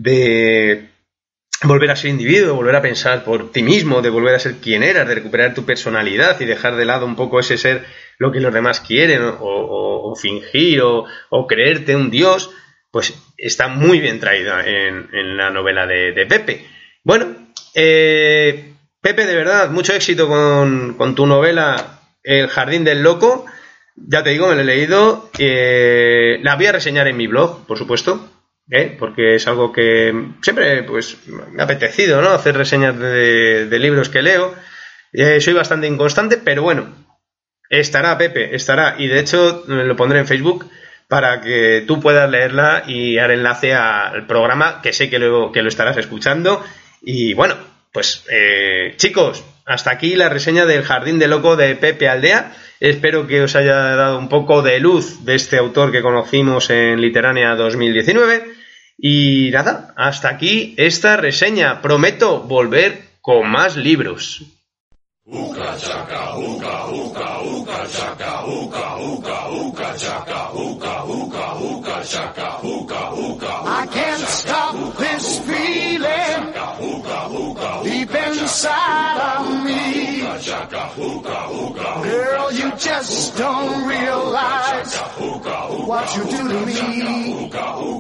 volver a ser individuo, volver a pensar por ti mismo, de volver a ser quien eras, de recuperar tu personalidad y dejar de lado un poco ese ser lo que los demás quieren o fingir o creerte un dios, pues está muy bien traída en la novela de Pepe. Bueno, Pepe, de verdad, mucho éxito con tu novela El Jardín del Loco. Ya te digo, me lo he leído. La voy a reseñar en mi blog, por supuesto, porque es algo que siempre pues me ha apetecido, ¿no?, hacer reseñas de libros que leo. Soy bastante inconstante, pero bueno, estará, Pepe, estará. Y de hecho lo pondré en Facebook para que tú puedas leerla y dar enlace al programa, que sé que lo estarás escuchando. Y bueno, pues chicos, hasta aquí la reseña del Jardín del Loco de Pepe Aldea. Espero que os haya dado un poco de luz de este autor que conocimos en Literánea 2019. Y nada, hasta aquí esta reseña. Prometo volver con más libros. Uka chaka, uka, uka, uka chaka, uka, uka, uka chaka, uka, uka, uka chaka, uka, uka. I can't stop this feeling deep inside of me. Girl, you just don't realize what you do to me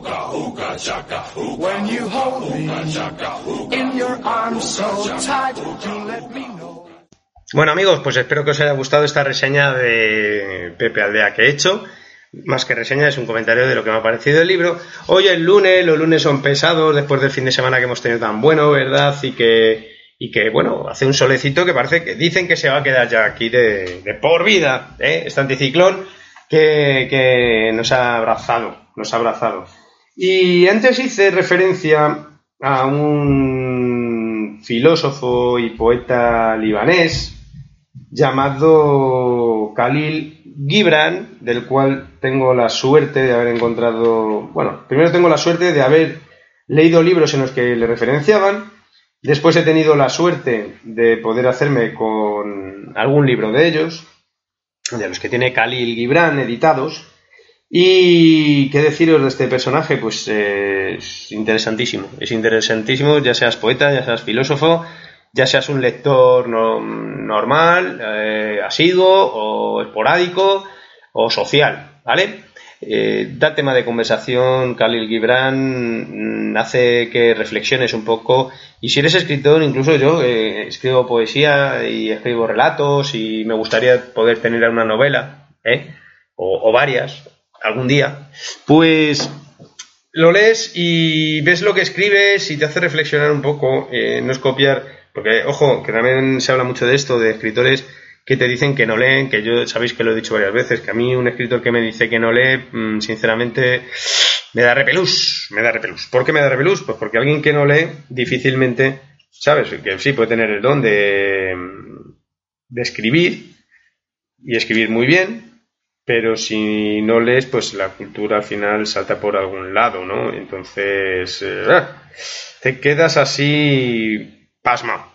when you hold me in your arms so tight. You let me know. Bueno, amigos, pues espero que os haya gustado esta reseña de Pepe Aldea que he hecho. Más que reseña, es un comentario de lo que me ha parecido el libro. Hoy es lunes, los lunes son pesados después del fin de semana que hemos tenido tan bueno, ¿verdad? Y que bueno, hace un solecito que parece que dicen que se va a quedar ya aquí de por vida, este anticiclón que nos ha abrazado. Y antes hice referencia a un un filósofo y poeta libanés llamado Khalil Gibran, del cual tengo la suerte de haber encontrado... Bueno, primero tengo la suerte de haber leído libros en los que le referenciaban, después he tenido la suerte de poder hacerme con algún libro de ellos, de los que tiene Khalil Gibran editados, y qué deciros de este personaje, pues es interesantísimo, ya seas poeta, ya seas filósofo, ya seas un lector normal, asiduo o esporádico o social, ¿vale? Da tema de conversación. Khalil Gibran hace que reflexiones un poco, y si eres escritor, incluso yo escribo poesía y escribo relatos y me gustaría poder tener una novela, o varias algún día, pues lo lees y ves lo que escribes y te hace reflexionar un poco, no es copiar, porque ojo, que también se habla mucho de esto, de escritores que te dicen que no leen, que yo sabéis que lo he dicho varias veces, que a mí un escritor que me dice que no lee, sinceramente me da repelús. ¿Por qué me da repelús? Pues porque alguien que no lee difícilmente, sabes, que sí puede tener el don de escribir y escribir muy bien, pero si no lees, pues la cultura al final salta por algún lado, ¿no? Entonces te quedas así pasmao.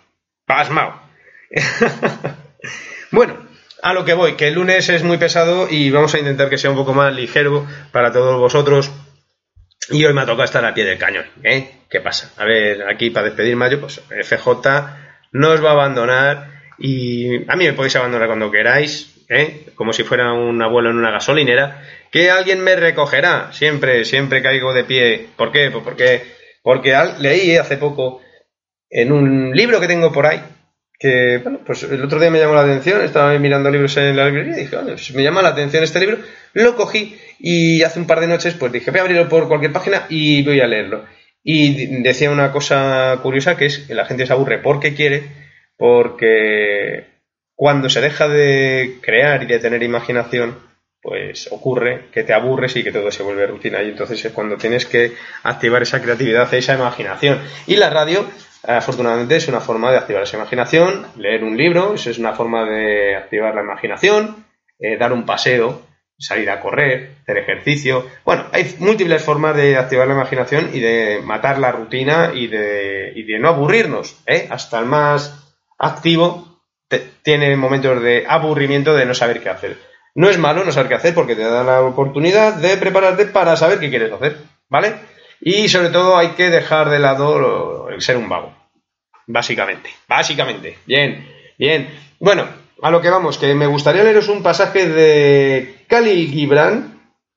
Bueno, a lo que voy, que el lunes es muy pesado y vamos a intentar que sea un poco más ligero para todos vosotros. Y hoy me ha tocado estar a pie del cañón, ¿Qué pasa? A ver, aquí para despedir mayo, pues FJ no os va a abandonar, y a mí me podéis abandonar cuando queráis, como si fuera un abuelo en una gasolinera, que alguien me recogerá. Siempre caigo de pie. ¿Por qué? Pues porque leí hace poco en un libro que tengo por ahí, que bueno, pues el otro día me llamó la atención, estaba mirando libros en la librería y dije, pues me llama la atención este libro, lo cogí y hace un par de noches pues dije, voy a abrirlo por cualquier página y voy a leerlo. Y decía una cosa curiosa, que es que la gente se aburre porque cuando se deja de crear y de tener imaginación, pues ocurre que te aburres y que todo se vuelve rutina, y entonces es cuando tienes que activar esa creatividad, esa imaginación. Y la radio, afortunadamente, es una forma de activar esa imaginación. Leer un libro, eso es una forma de activar la imaginación. Dar un paseo, salir a correr, hacer ejercicio. Bueno, hay múltiples formas de activar la imaginación y de matar la rutina y de no aburrirnos, Hasta el más activo tiene momentos de aburrimiento, de no saber qué hacer. No es malo no saber qué hacer, porque te da la oportunidad de prepararte para saber qué quieres hacer, ¿vale? Y sobre todo hay que dejar de lado el ser un vago, básicamente. Bien. Bueno, a lo que vamos, que me gustaría leeros un pasaje de Khalil Gibran,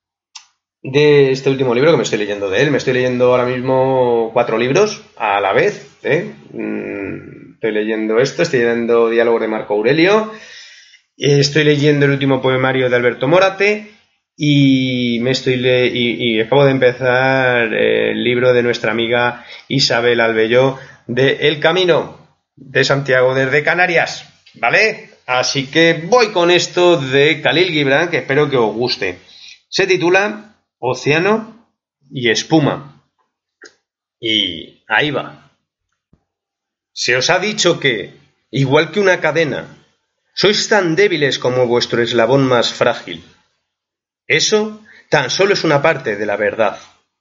de este último libro que me estoy leyendo de él. Me estoy leyendo ahora mismo 4 libros a la vez, Estoy leyendo estoy leyendo Diálogo de Marco Aurelio, estoy leyendo el último poemario de Alberto Morate y acabo de empezar el libro de nuestra amiga Isabel Albelló, de El Camino de Santiago desde Canarias, ¿vale? Así que voy con esto de Khalil Gibran, que espero que os guste. Se titula Océano y espuma. Y ahí va. Se os ha dicho que, igual que una cadena, sois tan débiles como vuestro eslabón más frágil. Eso tan solo es una parte de la verdad.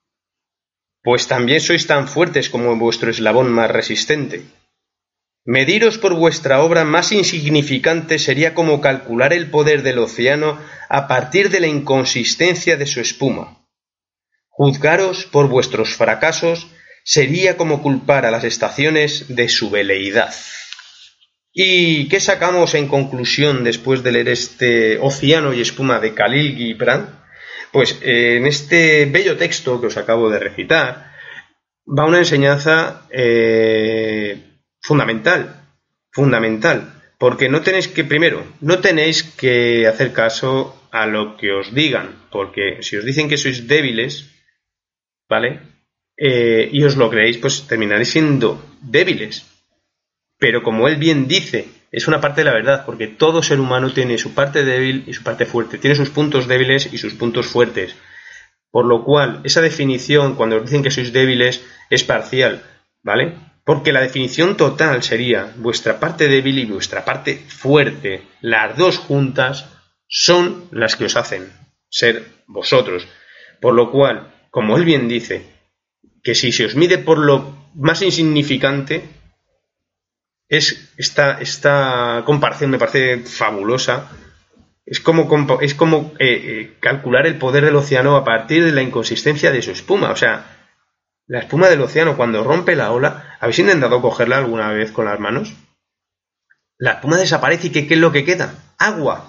Pues también sois tan fuertes como vuestro eslabón más resistente. Mediros por vuestra obra más insignificante sería como calcular el poder del océano a partir de la inconsistencia de su espuma. Juzgaros por vuestros fracasos sería como culpar a las estaciones de su veleidad. ¿Y qué sacamos en conclusión después de leer este Océano y espuma de Khalil Gibran? Pues en este bello texto que os acabo de recitar va una enseñanza fundamental, porque no tenéis que hacer caso a lo que os digan, porque si os dicen que sois débiles, ¿vale? Y os lo creéis, pues terminaréis siendo débiles. Pero como él bien dice, es una parte de la verdad, porque todo ser humano tiene su parte débil y su parte fuerte, tiene sus puntos débiles y sus puntos fuertes. Por lo cual, esa definición, cuando os dicen que sois débiles, es parcial, ¿vale? Porque la definición total sería vuestra parte débil y vuestra parte fuerte. Las dos juntas son las que os hacen ser vosotros. Por lo cual, como él bien dice, que si se os mide por lo más insignificante, esta comparación me parece fabulosa. Es como calcular el poder del océano a partir de la inconsistencia de su espuma. O sea, la espuma del océano cuando rompe la ola, ¿habéis intentado cogerla alguna vez con las manos? La espuma desaparece y ¿qué es lo que queda? Agua,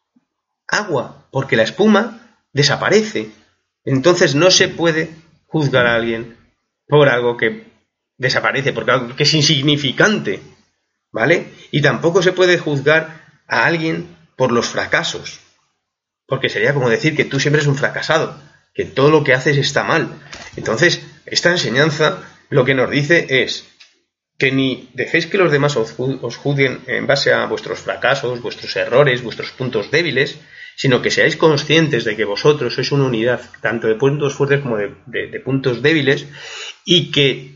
porque la espuma desaparece. Entonces no se puede juzgar a alguien por algo que desaparece, por algo que es insignificante, ¿vale? Y tampoco se puede juzgar a alguien por los fracasos, porque sería como decir que tú siempre eres un fracasado, que todo lo que haces está mal. Entonces, esta enseñanza lo que nos dice es que ni dejéis que los demás os juzguen en base a vuestros fracasos, vuestros errores, vuestros puntos débiles, sino que seáis conscientes de que vosotros sois una unidad, tanto de puntos fuertes como de puntos débiles, y que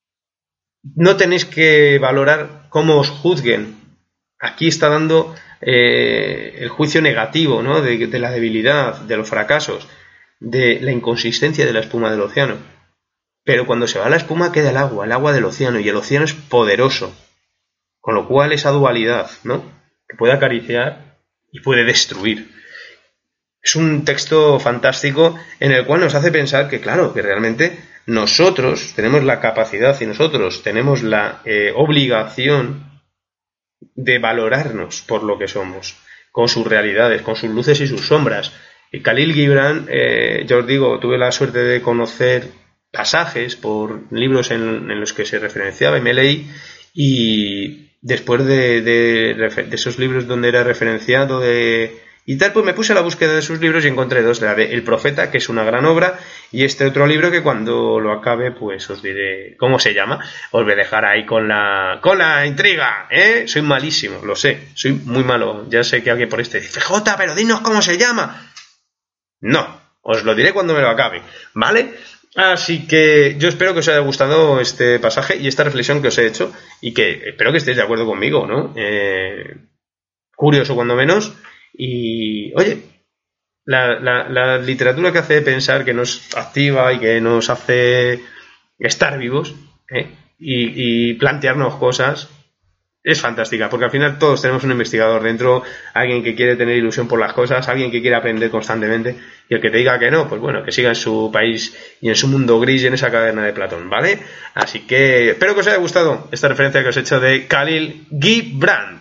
no tenéis que valorar cómo os juzguen. Aquí está dando el juicio negativo, ¿no? de la debilidad, de los fracasos, de la inconsistencia de la espuma del océano. Pero cuando se va la espuma queda el agua del océano, y el océano es poderoso. Con lo cual esa dualidad, ¿no? Que puede acariciar y puede destruir. Es un texto fantástico en el cual nos hace pensar que, claro, que realmente nosotros tenemos la capacidad y nosotros tenemos la obligación de valorarnos por lo que somos, con sus realidades, con sus luces y sus sombras. Y Khalil Gibran, yo os digo, tuve la suerte de conocer pasajes por libros en los que se referenciaba y me leí, y después de esos libros donde era referenciado y tal, pues me puse a la búsqueda de sus libros y encontré dos, la de El Profeta, que es una gran obra, y este otro libro que cuando lo acabe pues os diré cómo se llama. Os voy a dejar ahí con la intriga, ¿eh? Soy malísimo, lo sé, soy muy malo. Ya sé que alguien por este dice, J, pero dinos cómo se llama. No, os lo diré cuando me lo acabe, ¿vale? Así que yo espero que os haya gustado este pasaje y esta reflexión que os he hecho, y que espero que estéis de acuerdo conmigo, ¿no? Curioso cuando menos. Y, oye, la literatura que hace pensar, que nos activa y que nos hace estar vivos, y plantearnos cosas, es fantástica, porque al final todos tenemos un investigador dentro, alguien que quiere tener ilusión por las cosas, alguien que quiere aprender constantemente, y el que te diga que no, pues bueno, que siga en su país y en su mundo gris y en esa caverna de Platón, ¿vale? Así que espero que os haya gustado esta referencia que os he hecho de Khalil Gibran.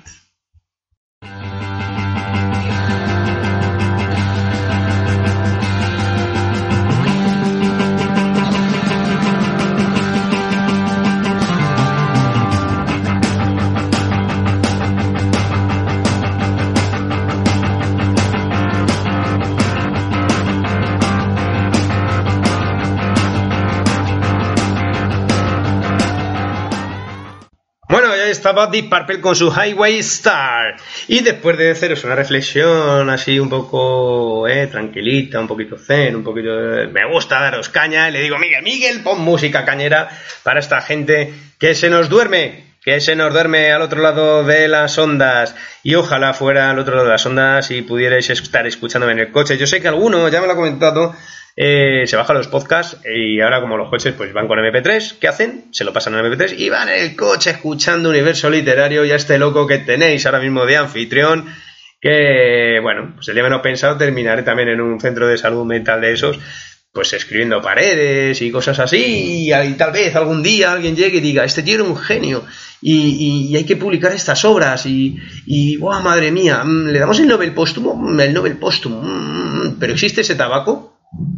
Estaba Deep Purple con su Highway Star, y después de haceros una reflexión así un poco tranquilita, un poquito zen, un poquito me gusta daros caña, y le digo, Miguel, pon música cañera para esta gente que se nos duerme al otro lado de las ondas, y ojalá fuera al otro lado de las ondas y pudierais estar escuchándome en el coche. Yo sé que alguno ya me lo ha comentado, se bajan los podcasts, y ahora como los coches pues van con MP3, ¿qué hacen? Se lo pasan a MP3 y van en el coche escuchando Universo Literario y a este loco que tenéis ahora mismo de anfitrión, que bueno, pues el día menos pensado terminaré también en un centro de salud mental de esos, pues escribiendo paredes y cosas así, y tal vez algún día alguien llegue y diga, este tío era un genio y hay que publicar estas obras y ¡buah, madre mía! ¿Le damos el Nobel póstumo? ¿Pero existe ese tabaco?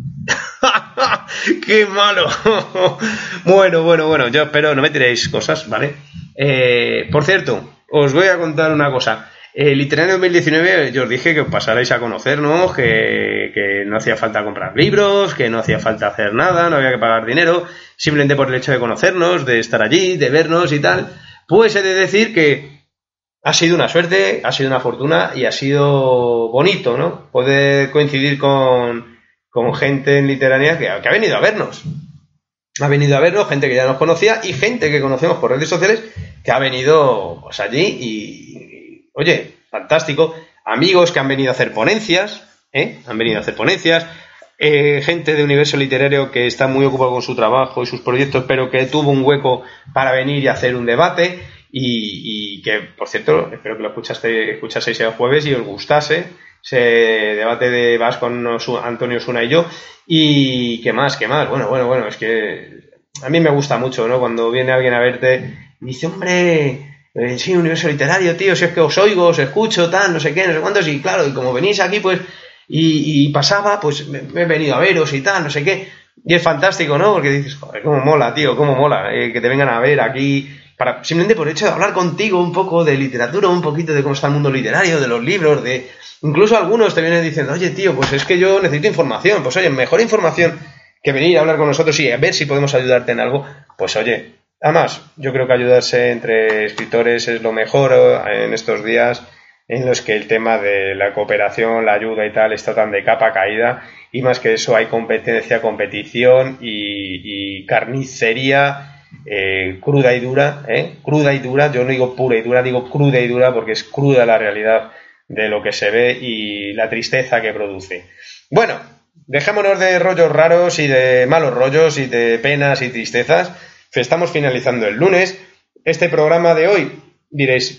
¡Qué malo! Bueno, yo espero no me tiréis cosas, ¿vale? Por cierto, os voy a contar una cosa. Literario 2019, yo os dije que os pasarais a conocernos, que no hacía falta comprar libros, que no hacía falta hacer nada, no había que pagar dinero, simplemente por el hecho de conocernos, de estar allí, de vernos y tal. Pues he de decir que ha sido una suerte, ha sido una fortuna y ha sido bonito, ¿no? Poder coincidir con gente en literaria que ha venido a vernos. ha venido a vernos, gente que ya nos conocía y gente que conocemos por redes sociales que ha venido pues allí y oye, fantástico. Amigos que han venido a hacer ponencias, gente de Universo Literario que está muy ocupado con su trabajo y sus proyectos, pero que tuvo un hueco para venir y hacer un debate y que, por cierto, espero que lo escuchaseis el jueves y os gustase ese debate de Vas con Antonio Osuna y yo. Y qué más, bueno, es que a mí me gusta mucho, ¿no? Cuando viene alguien a verte y dice, hombre, sí, Universo Literario, tío, si es que os oigo, os escucho, tal, no sé qué, no sé cuántos, y claro, y como venís aquí, pues, y pasaba, pues me he venido a veros y tal, no sé qué, y es fantástico, ¿no? Porque dices, joder, cómo mola, tío, cómo mola, que te vengan a ver aquí, simplemente por el hecho de hablar contigo un poco de literatura, un poquito de cómo está el mundo literario, de los libros, incluso algunos te vienen diciendo, oye, tío, pues es que yo necesito información, pues oye, mejor información que venir a hablar con nosotros y a ver si podemos ayudarte en algo, pues oye, además, yo creo que ayudarse entre escritores es lo mejor en estos días en los que el tema de la cooperación, la ayuda y tal está tan de capa caída y más que eso hay competencia, competición y carnicería cruda y dura, yo no digo pura y dura, digo cruda y dura porque es cruda la realidad de lo que se ve y la tristeza que produce. Bueno, dejémonos de rollos raros y de malos rollos y de penas y tristezas. Estamos finalizando el lunes. Este programa de hoy, diréis,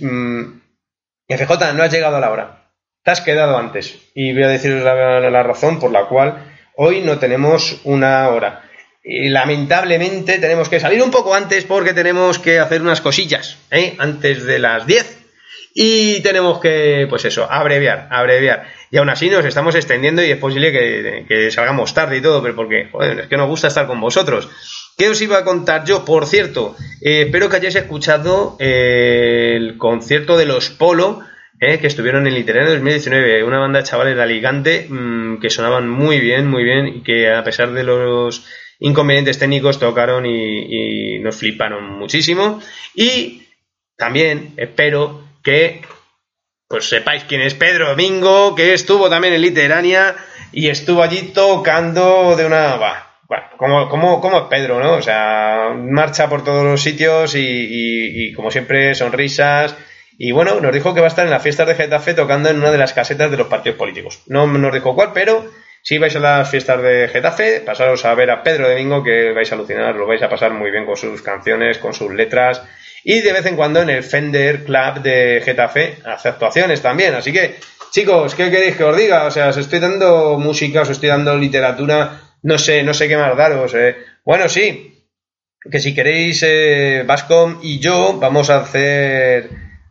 FJ, no has llegado a la hora. Te has quedado antes. Y voy a deciros la razón por la cual hoy no tenemos una hora. Y lamentablemente tenemos que salir un poco antes porque tenemos que hacer unas cosillas, antes de las 10. Y tenemos que, pues eso, abreviar. Y aún así nos estamos extendiendo y es posible que salgamos tarde y todo, pero porque, joder, es que nos gusta estar con vosotros. ¿Qué os iba a contar yo? Por cierto, espero que hayáis escuchado el concierto de los Polo, que estuvieron en Literario 2019, una banda de chavales de Alicante que sonaban muy bien y que a pesar de los inconvenientes técnicos tocaron y nos fliparon muchísimo. Y también espero que pues sepáis quién es Pedro Domingo, que estuvo también en Literania y estuvo allí tocando de una... Bueno, como es Pedro, ¿no? O sea, marcha por todos los sitios y como siempre sonrisas. Y bueno, nos dijo que va a estar en las fiestas de Getafe tocando en una de las casetas de los partidos políticos. No nos dijo cuál, pero si vais a las fiestas de Getafe, pasaros a ver a Pedro Domingo, que vais a alucinar, lo vais a pasar muy bien con sus canciones, con sus letras. Y de vez en cuando en el Fender Club de Getafe hace actuaciones también. Así que, chicos, ¿qué queréis que os diga? O sea, os estoy dando música, os estoy dando literatura, no sé qué más daros. Bueno, sí, que si queréis, Bascom y yo vamos a hacer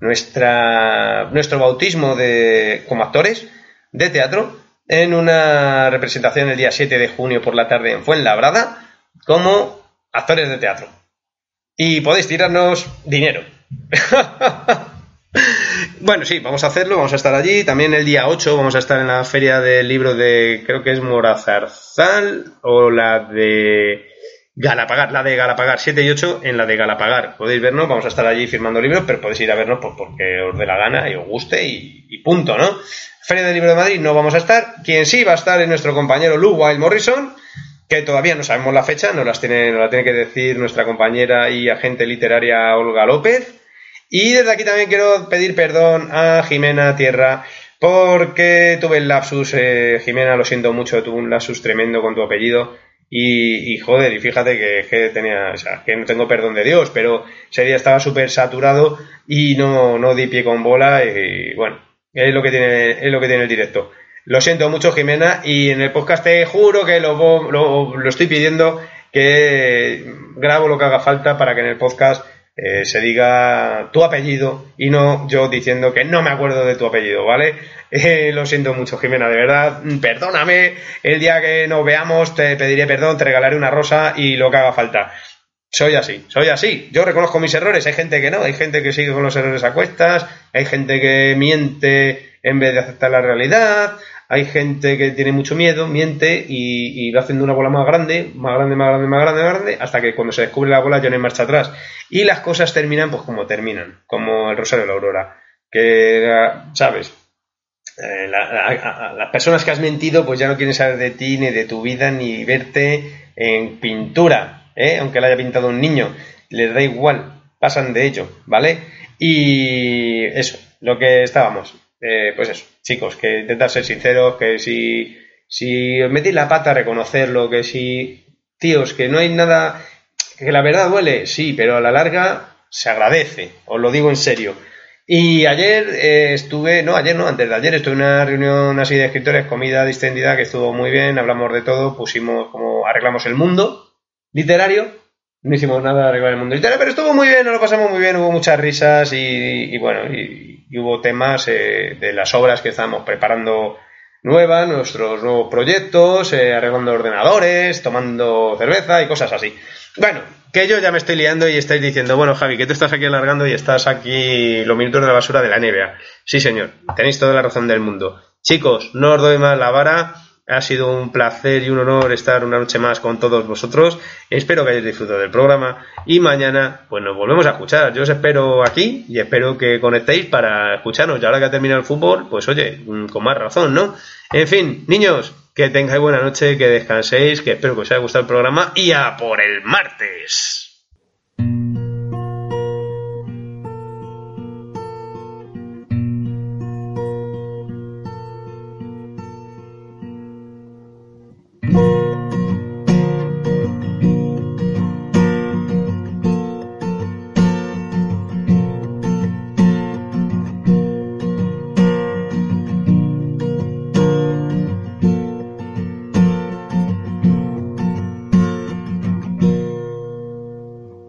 nuestro bautismo como actores de teatro en una representación el día 7 de junio por la tarde en Fuenlabrada como actores de teatro. Y podéis tirarnos dinero. Bueno, sí, vamos a hacerlo, vamos a estar allí. También el día 8 vamos a estar en la feria del libro de, creo que es Morazarzal, o la de Galapagar, 7 y 8 en la de Galapagar. Podéis vernos, vamos a estar allí firmando libros, pero podéis ir a vernos pues, porque os dé la gana y os guste y punto, ¿no? Feria del Libro de Madrid no vamos a estar. Quien sí va a estar es nuestro compañero Lou Wild Morrison, que todavía no sabemos la fecha, nos la tiene que decir nuestra compañera y agente literaria Olga López. Y desde aquí también quiero pedir perdón a Jimena Tierra porque tuve el lapsus. Jimena, lo siento mucho, tuve un lapsus tremendo con tu apellido y joder, y fíjate que tenía, o sea, que no tengo perdón de Dios, pero ese día estaba súper saturado y no di pie con bola y bueno, es lo que tiene el directo. Lo siento mucho, Jimena, y en el podcast te juro que lo estoy pidiendo, que grabo lo que haga falta para que en el podcast se diga tu apellido y no yo diciendo que no me acuerdo de tu apellido, ¿vale? Lo siento mucho, Jimena, de verdad, perdóname, el día que nos veamos te pediré perdón, te regalaré una rosa y lo que haga falta. Soy así, yo reconozco mis errores, hay gente que no, hay gente que sigue con los errores a cuestas, hay gente que miente en vez de aceptar la realidad, hay gente que tiene mucho miedo, miente y va haciendo una bola más grande, hasta que cuando se descubre la bola ya no hay marcha atrás. Y las cosas terminan pues como terminan, como el Rosario de la Aurora. Que, ¿sabes? Las personas que has mentido pues ya no quieren saber de ti, ni de tu vida, ni verte en pintura. aunque la haya pintado un niño, les da igual, pasan de ello, ¿vale? Y eso, lo que estábamos, pues eso, chicos, que intentar ser sinceros, que si os metís la pata, reconocerlo, que si, tíos, que no hay nada, que la verdad duele, sí, pero a la larga se agradece, os lo digo en serio. Y ayer antes de ayer estuve en una reunión así de escritores, comida distendida, que estuvo muy bien, hablamos de todo, pusimos como arreglamos el mundo literario, no hicimos nada de arreglar el mundo literario, pero estuvo muy bien, nos lo pasamos muy bien, hubo muchas risas y hubo temas de las obras que estábamos preparando nuevas, nuestros nuevos proyectos, arreglando ordenadores, tomando cerveza y cosas así. Bueno, que yo ya me estoy liando y estáis diciendo, bueno, Javi, que tú estás aquí alargando y estás aquí los minutos de la basura de la NBA. Sí, señor, tenéis toda la razón del mundo. Chicos, no os doy más la vara. Ha sido un placer y un honor estar una noche más con todos vosotros. Espero que hayáis disfrutado del programa y mañana pues nos volvemos a escuchar. Yo os espero aquí y espero que conectéis para escucharnos. Y ahora que ha terminado el fútbol, pues oye, con más razón, ¿no? En fin, niños, que tengáis buena noche, que descanséis, que espero que os haya gustado el programa y a por el martes.